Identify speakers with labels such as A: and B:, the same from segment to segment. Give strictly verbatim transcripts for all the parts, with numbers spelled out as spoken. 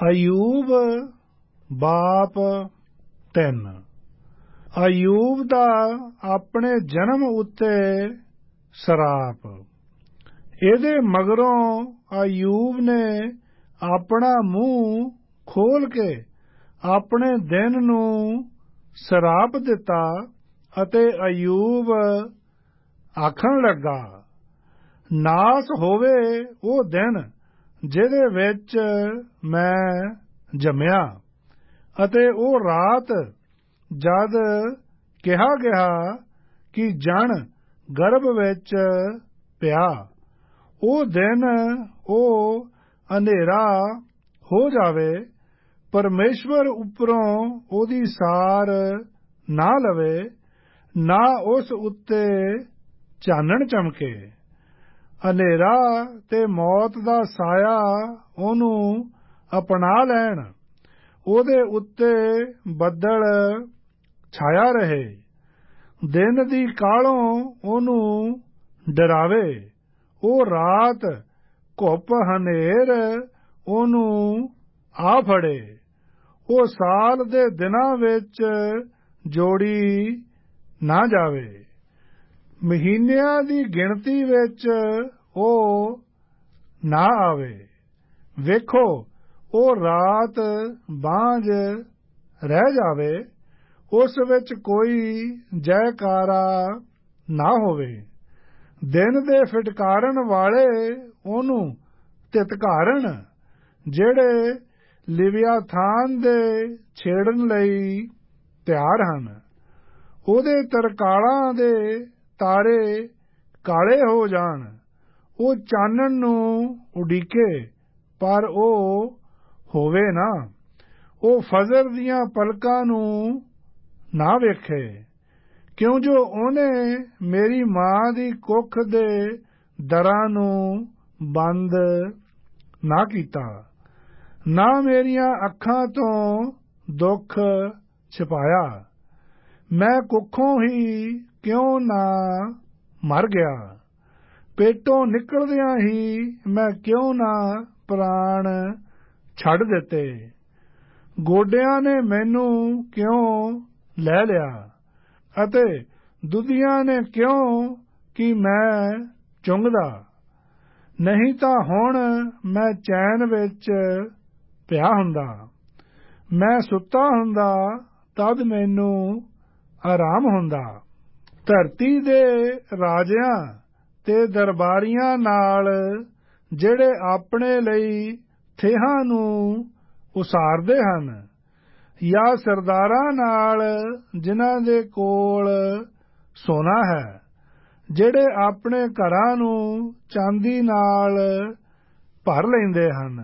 A: ਅਯੂਬ ਬਾਪ ਤਿੰਨ। ਅਯੂਬ ਦਾ ਆਪਣੇ ਜਨਮ ਉੱਤੇ ਸਰਾਪ। ਇਹਦੇ ਮਗਰੋਂ ਅਯੂਬ ਨੇ ਆਪਣਾ ਮੂੰਹ ਖੋਲ ਕੇ ਆਪਣੇ ਦਿਨ ਨੂੰ ਸਰਾਪ ਦਿੱਤਾ ਅਤੇ ਅਯੂਬ ਆਖਣ ਲੱਗਾ, ਨਾਸ ਹੋਵੇ ਉਹ ਦਿਨ ਜਿਹਦੇ ਵਿੱਚ ਮੈਂ ਜੰਮਿਆ ਅਤੇ ਉਹ ਰਾਤ ਜਦ ਕਿਹਾ ਗਿਆ ਕਿ ਜਣ ਗਰਭ ਵਿੱਚ ਪਿਆ। ਉਹ ਦਿਨ ਉਹ ਹਨੇਰਾ ਹੋ ਜਾਵੇ, ਪਰਮੇਸ਼ਵਰ ਉੱਪਰੋਂ ਉਹਦੀ ਸਾਰ ਨਾ ਲਵੇ, ਨਾ ਉਸ ਉੱਤੇ ਚਾਨਣ ਚਮਕੇ। ਹਨੇਰਾ ਤੇ ਮੌਤ ਦਾ ਸਾਇਆ ਉਹਨੂੰ ਅਪਣਾ ਲੈਣ, ਉਹਦੇ ਉੱਤੇ ਬੱਦਲ ਛਾਇਆ ਰਹੇ, ਦਿਨ ਦੀ ਕਾਹਲੋਂ ਉਹਨੂੰ ਡਰਾਵੇ, ਉਹ ਰਾਤ ਘੁੱਪ ਹਨੇਰ ਉਹਨੂੰ ਆ ਫੜੇ। ਉਹ ਸਾਲ ਦੇ ਦਿਨਾਂ ਵਿੱਚ ਜੋੜੀ ਨਾ ਜਾਵੇ, ਮਹੀਨਿਆਂ ਦੀ ਗਿਣਤੀ ਵਿੱਚ ਉਹ ਨਾ ਆਵੇ। ਵੇਖੋ, ਉਹ ਰਾਤ ਬਾਂਝ ਰਹਿ ਜਾਵੇ, ਉਸ ਵਿੱਚ ਕੋਈ ਜੈਕਾਰਾ ਨਾ ਹੋਵੇ। ਦਿਨ ਦੇ ਫਿਟਕਾਰਨ ਵਾਲੇ ਉਹਨੂੰ ਧਿਤਕਾਰਨ, ਜਿਹੜੇ ਲਿਵਿਆਥਾਨ ਦੇ ਛੇੜਨ ਲਈ ਤਿਆਰ ਹਨ। ਉਹਦੇ ਤਰਕਾਲਾਂ ਦੇ ਤਾਰੇ ਕਾਲੇ ਹੋ ਜਾਣ, ਉਹ ਚਾਨਣ ਨੂੰ ਉਡੀਕੇ ਪਰ ਉਹ ਹੋਵੇ ਨਾ, ਉਹ ਫਜਰ ਦੀਆਂ ਪਲਕਾਂ ਨੂੰ ਨਾ ਵੇਖੇ, ਕਿਉਂ ਜੋ ਉਹਨੇ ਮੇਰੀ ਮਾਂ ਦੀ ਕੁੱਖ ਦੇ ਦਰਾਂ ਨੂੰ ਬੰਦ ਨਾ ਕੀਤਾ, ਨਾ ਮੇਰੀਆਂ ਅੱਖਾਂ ਤੋਂ ਦੁੱਖ ਛਿਪਾਇਆ। ਮੈਂ ਕੁੱਖੋਂ ਹੀ ਕਿਉਂ ਨਾ ਮਰ ਗਿਆ, ਪੇਟੋਂ ਨਿਕਲਦਿਆਂ ਹੀ ਮੈਂ ਕਿਉਂ ਨਾ ਪ੍ਰਾਣ ਛੱਡ ਦਿੱਤੇ। ਗੋਡਿਆਂ ਨੇ ਮੈਨੂੰ ਕਿਉਂ ਲੈ ਲਿਆ ਅਤੇ ਦੁਧੀਆਂ ਨੇ ਕਿਉਂ ਕਿ ਮੈਂ ਚੁੰਘਦਾ। ਨਹੀਂ ਤਾਂ ਹੁਣ ਮੈਂ ਚੈਨ ਵਿੱਚ ਪਿਆ ਹੁੰਦਾ, ਮੈਂ ਸੁੱਤਾ ਹੁੰਦਾ ਤਦ ਮੈਨੂੰ ਆਰਾਮ ਹੁੰਦਾ। ਧਰਤੀ ਦੇ ਰਾਜਿਆਂ ਤੇ ਦਰਬਾਰੀਆਂ ਨਾਲ, ਜਿਹੜੇ ਆਪਣੇ ਲਈ ਥੇਹਾਂ ਨੂੰ ਉਸਾਰਦੇ ਹਨ, ਜਾਂ ਸਰਦਾਰਾਂ ਨਾਲ ਜਿਨ੍ਹਾਂ ਦੇ ਕੋਲ ਸੋਨਾ ਹੈ, ਜਿਹੜੇ ਆਪਣੇ ਘਰਾਂ ਨੂੰ ਚਾਂਦੀ ਨਾਲ ਭਰ ਲੈਂਦੇ ਹਨ,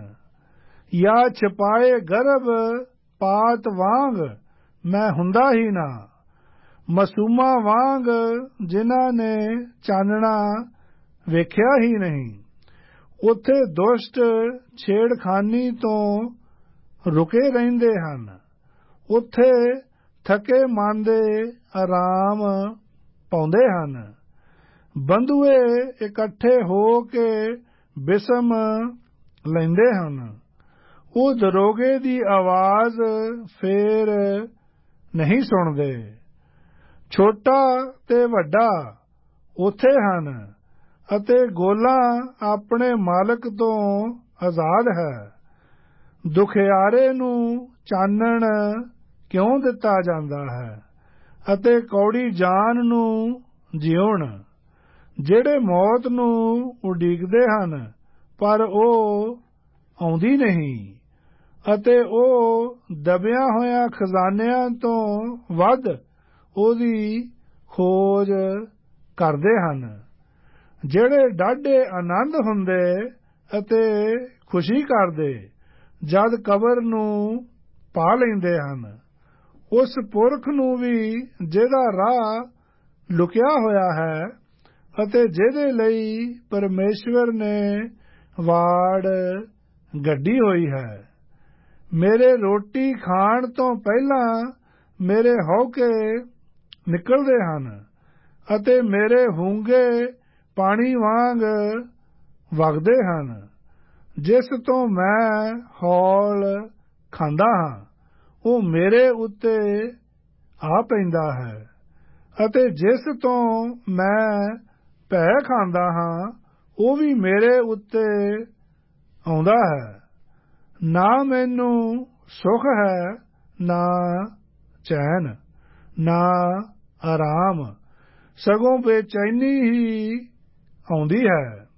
A: ਜਾਂ ਛਿਪਾਏ ਗਰਭ ਪਾਤ ਵਾਂਗ ਮੈਂ ਹੁੰਦਾ ਹੀ ਨਾ, ਮਾਸੂਮਾਂ ਵਾਂਗ ਜਿਨ੍ਹਾਂ ਨੇ ਚਾਨਣਾ ਵੇਖਿਆ ਹੀ ਨਹੀਂ। ਉੱਥੇ ਦੁਸ਼ਟ ਛੇੜਖਾਨੀ ਤੋਂ ਰੁਕੇ ਰਹਿੰਦੇ ਹਨ, ਉੱਥੇ ਥਕੇ ਮਾਂਦੇ ਆਰਾਮ ਪਾਉਂਦੇ ਹਨ। ਬੰਧੂਏ ਇਕੱਠੇ ਹੋ ਕੇ ਬਿਸਮ ਲੈਂਦੇ ਹਨ, ਉਹ ਦਰੋਗੇ ਦੀ ਆਵਾਜ਼ ਫੇਰ ਨਹੀਂ ਸੁਣਦੇ। ਛੋਟਾ ਤੇ ਵੱਡਾ ਉੱਥੇ ਹਨ ਅਤੇ ਗੋਲਾ ਆਪਣੇ ਮਾਲਕ ਤੋਂ ਆਜ਼ਾਦ ਹੈ। ਦੁਖਿਆਰੇ ਨੂੰ ਚਾਨਣ ਕਿਉਂ ਦਿੱਤਾ ਜਾਂਦਾ ਹੈ ਅਤੇ ਕੌੜੀ ਜਾਨ ਨੂੰ ਜਿਉਣ, ਜਿਹੜੇ ਮੌਤ ਨੂੰ ਉਡੀਕਦੇ ਹਨ ਪਰ ਉਹ ਆਉਂਦੀ ਨਹੀਂ, ਅਤੇ ਉਹ ਦਬਿਆਂ ਹੋਇਆਂ ਖਜ਼ਾਨਿਆਂ ਤੋਂ ਵੱਧ ਉਹਦੀ ਖੋਜ ਕਰਦੇ ਹਨ, ਜਿਹੜੇ ਡਾਢੇ ਆਨੰਦ ਹੁੰਦੇ ਅਤੇ ਖੁਸ਼ੀ ਕਰਦੇ ਜਦ ਕਬਰ ਨੂੰ ਪਾ ਲੈਂਦੇ ਹਨ। ਉਸ ਪੁਰਖ ਨੂੰ ਵੀ ਜਿਹਦਾ ਰਾਹ ਲੁਕਿਆ ਹੋਇਆ ਹੈ ਅਤੇ ਜਿਹਦੇ ਲਈ ਪਰਮੇਸ਼ਵਰ ਨੇ ਵਾੜ ਗੱਡੀ ਹੋਈ ਹੈ। ਮੇਰੇ ਰੋਟੀ ਖਾਣ ਤੋਂ ਪਹਿਲਾਂ ਮੇਰੇ ਹਉਕੇ ਨਿਕਲਦੇ ਹਨ ਅਤੇ ਮੇਰੇ ਹੂੰਗੇ ਪਾਣੀ ਵਾਂਗ ਵਗਦੇ ਹਨ। ਜਿਸ ਤੋਂ ਮੈਂ ਹੌਲ ਖਾਂਦਾ ਹਾਂ ਉਹ ਮੇਰੇ ਉੱਤੇ ਆ ਪੈਂਦਾ ਹੈ, ਅਤੇ ਜਿਸ ਤੋਂ ਮੈਂ ਭੈ ਖਾਂਦਾ ਹਾਂ ਉਹ ਵੀ ਮੇਰੇ ਉੱਤੇ ਆਉਂਦਾ ਹੈ। ਨਾ ਮੈਨੂੰ ਸੁਖ ਹੈ, ਨਾ ਚੈਨ, ਨਾ ਆਰਾਮ, ਸਗੋਂ ਬੇਚੈਨੀ ਹੀ ਆਉਂਦੀ ਹੈ।